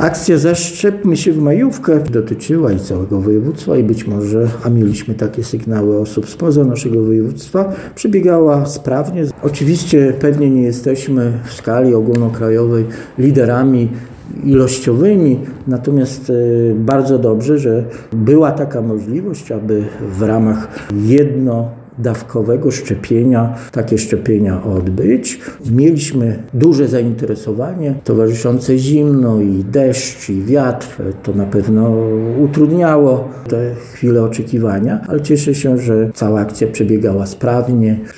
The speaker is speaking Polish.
Akcja Zaszczepmy się w majówkę dotyczyła i całego województwa i być może, a mieliśmy takie sygnały osób spoza naszego województwa, przebiegała sprawnie. Oczywiście pewnie nie jesteśmy w skali ogólnokrajowej liderami ilościowymi, natomiast bardzo dobrze, że była taka możliwość, aby w ramach jednodawkowego szczepienia takie szczepienia odbyć. Mieliśmy duże zainteresowanie towarzyszące zimno i deszcz i wiatr. To na pewno utrudniało te chwile oczekiwania, ale cieszę się, że cała akcja przebiegała sprawnie.